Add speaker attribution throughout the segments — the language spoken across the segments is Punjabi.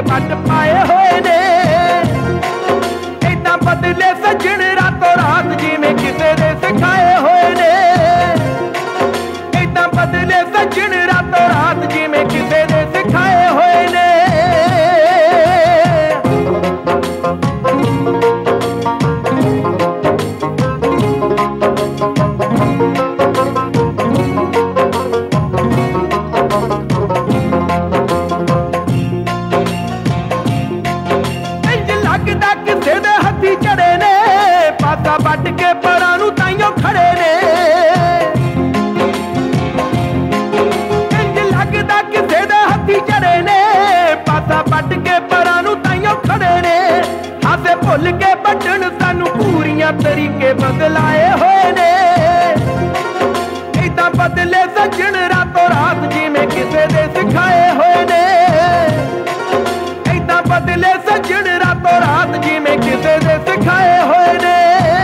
Speaker 1: ਵੱਟ ਪਾਏ ਹੋਏ ਨੇ। ਏਦਾਂ ਬਦਲੇ ਸੱਜਣ ਰਾਤੋਂ ਰਾਤ ਜਿਵੇਂ ਕਿਸੇ ਦੇ ਸਿਖਾਏ ਹੋਏ ਨੇ। ਏਦਾਂ ਬਦਲੇ ਸੱਜਣ ਰਾਤੋਂ ਰਾਤ ਜਿਵੇਂ ਕਿਸੇ ਦੇ ਸਿਖਾਏ ਹੋਏ ਨੇ। ਲੱਗਦਾ ਕਿਸੇ ਦੇ ਹੱਥੀ ਚੜੇ ਨੇ, ਪਾਸਾ ਵੱਟ ਕੇ ਪਰਾਂ ਨੂੰ ਤਾਈਓ ਖੜੇ ਨੇ। ਇੰਜ ਲੱਗਦਾ ਕਿਸੇ ਦੇ ਹੱਥੀ ਚੜੇ ਨੇ, ਪਾਸਾ ਵੱਟ ਕੇ ਪਰਾਂ ਨੂੰ ਤਾਈਓ ਖੜੇ ਨੇ। ਹਾਸੇ ਭੁੱਲ ਕੇ ਵੱਢਣ ਸਾਨੂੰ ਪੂਰੀਆਂ ਤਰੀਕੇ ਬਦਲਾਏ ਹੋਏ ਨੇ। ਏਦਾਂ ਬਦਲੇ ਸੱਜਣ ਰਾਤੋਂ ਰਾਤ ਜਿਵੇਂ ਕਿਸੇ ਦੇ ਸਿਖਾਏ ਹੋਏ ਨੇ। ਏਦਾਂ ਬਦਲੇ ਸੱਜਣ ਰਾਤੋਂ ਰਾਤ ਜਿਵੇਂ ਕਿਸੇ ਦੇ ਸਿਖਾਏ ਹੋਏ ਨੇ।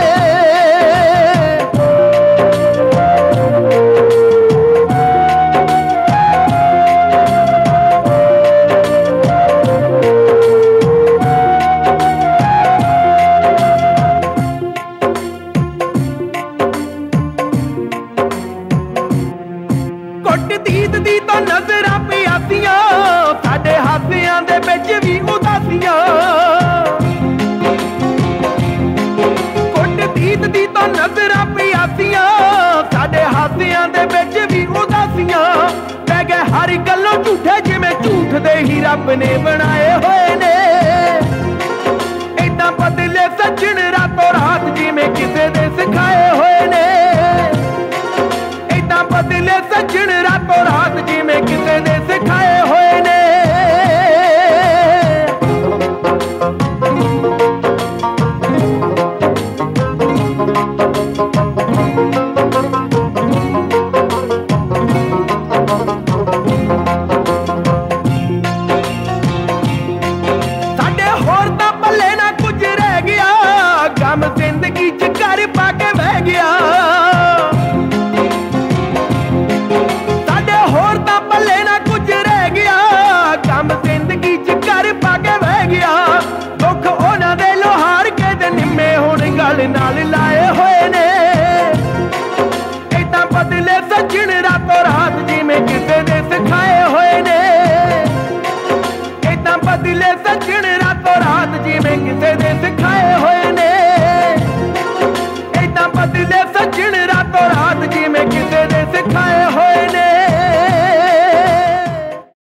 Speaker 1: ਕੁੱਟ ਦੀਦ ਦੀ ਤਾਂ ਨਜ਼ਰਾਂ ਪਿਆਸੀਆਂ, ਸਾਡੇ ਹਾਸਿਆਂ ਦੇ ਵਿੱਚ ਵੀ ਉਦਾਸੀਆਂ। ਕੁੱਟ ਦੀਦ ਦੀ ਤਾਂ ਨਜ਼ਰਾਂ ਪਿਆਸੀਆਂ, ਸਾਡੇ ਹਾਸਿਆਂ ਦੇ ਵਿੱਚ ਵੀ ਉਦਾਸੀਆਂ। ਪੈ ਗਏ ਹਰ ਗੱਲੋਂ ਝੂਠੇ ਜਿਵੇਂ ਝੂਠ ਦੇ ਹੀ ਰੱਬ ਨੇ ਬਣਾਏ ਹੋਏ ਨੇ। ਏਦਾਂ ਬਦਲੇ ਸੱਜਣ ਰਾਤੋਂ ਰਾਤ ਜਿਵੇਂ ਕਿਸੇ ਦੇ ਸਿਖਾਏ ਹੋਏ ਨੇ। ਏਦਾਂ ਬਦਲੇ ਸੱਜਣ ਰਾਤੋਂ ਰਾਤ ਜਿਵੇਂ ਕਿਸੇ ਦੇ ਸਿਖਾਏ ਹੋਏ ਨੇ। ਸਾਡੇ ਹੋਰ ਤਾਂ ਪੱਲੇ ਨਾ ਕੁਝ ਰਹਿ ਗਿਆ, ਗਮ ਜ਼ਿੰਦਗੀ 'ਚ ਘਰ ਪਾ ਕੇ ਬਹਿ ਗਿਆ। ਸਾਡੇ ਹੋਰ ਤਾਂ ਪੱਲੇ ਨਾ ਕੁਝ ਰਹਿ ਗਿਆ, ਗਮ ਜ਼ਿੰਦਗੀ 'ਚ ਘਰ ਪਾ ਕੇ ਬਹਿ ਗਿਆ। ਦੁੱਖ ਉਹਨਾਂ ਦੇ ਲੋਹਾਰ ਕੇ ਤੇ ਨਿੰਮੇ ਹੁਣ ਗਲ ਨਾਲ ਲਾਏ ਹੋਏ ਨੇ। ਏਦਾਂ ਬਦਲੇ ਸੱਜਣ ਰਾਤੋਂ ਰਾਤ ਜਿਵੇਂ ਕਿਸੇ ਦੇ ਸਿਖਾਏ ਹੋਏ ਨੇ। ਏਦਾਂ ਬਦਲੇ ਸੱਜਣ ਰਾਤੋਂ ਰਾਤ ਜਿਵੇਂ ਕਿਸੇ ਦੇ